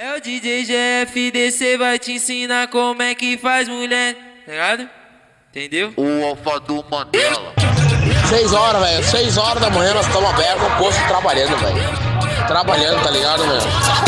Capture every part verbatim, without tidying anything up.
É o D J G F D C, vai te ensinar como é que faz mulher, tá ligado? Entendeu? O alfa do Mandela. Seis horas, velho. Seis horas da manhã nós estamos abertos no posto trabalhando, velho. Trabalhando, tá ligado, meu?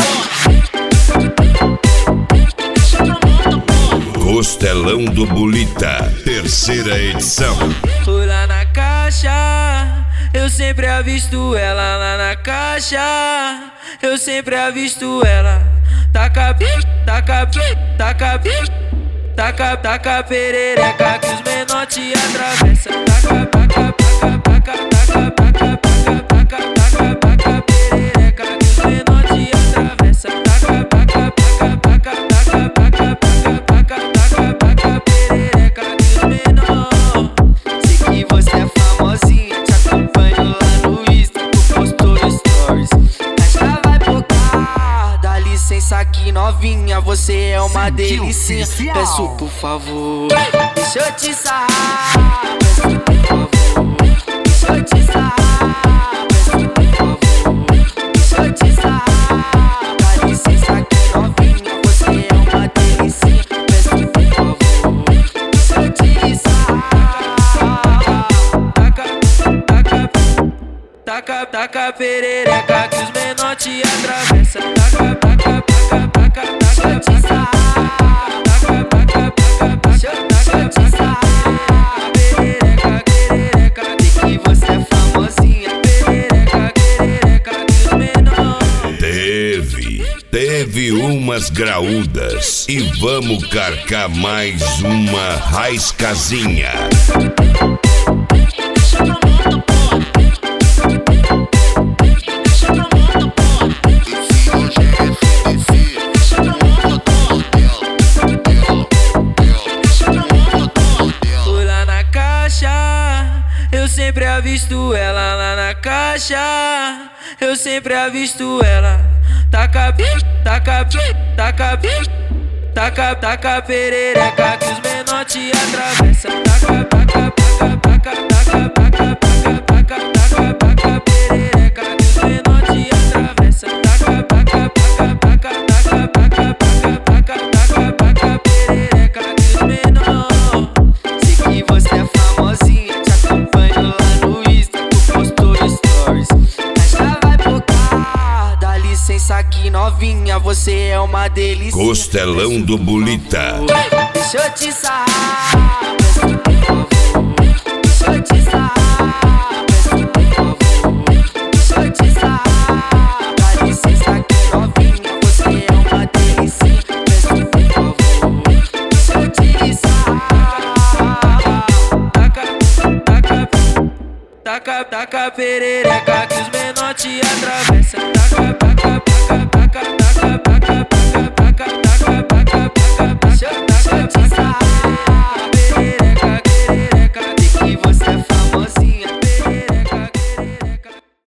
Costelão do Bulita, terceira edição. Fui lá na caixa, eu sempre avisto ela lá na caixa. Eu sempre avisto ela. Taca, taca, taca, taca, taca perereca que os menor te atravessa. Taca, taca, taca, taca, taca, taca, taca, taca, taca perereca que os menor te atravessa. Taca, taca, taca, taca, taca, taca, taca, taca, taca perereca que os menor. Sei que você é famosinha, te acompanho lá no Insta, tu postou stories. Esta vai focar, dá licença aqui novinha, você é uma delicinha. Peço por favor, deixa eu te sarrar. Peço por favor, deixa eu te sarrar. Peço por favor, deixa eu te sarrar. Dá licença aqui novinha, você é uma delicinha. Peço por favor, deixa eu te sarrar. Taca, taca, taca, taca perereca que os menor te atravessa. Taca, taca, taca, taca, taca, te sarrar. Taca, taca, taca, taca, te sarrar. Perereca, perereca, sei que você é famosinha. Perereca, perereca, que os menor. Teve, teve umas graúdas e vamos carcar mais uma raiscazinha. Fui lá na caixa, eu sempre avisto ela lá na caixa. Eu sempre avisto ela. Taca, taca, taca, taca, taca perereca que os menor te atravessa. Taca, taca, taca, taca, taca, taca, taca, taca, taca perereca que os menor te atravessa. Taca, taca, taca, taca, taca, taca, taca, taca, taca perereca que os menor. Sei que você é famosinha, te acompanho lá no Insta, tu postou stories. Esta vai focar, dá licença aqui novinha, você é uma delícia. Costelão do Bulita. Deixa eu te sarrar. Peço por favor, deixa eu te sarrar. Peço por favor, deixa eu te sarrar. Dá licença aqui novinha, você é uma delícia. Peço por favor, deixa eu te sarrar. Taca, taca, taca, taca perereca que os menor te atravessa.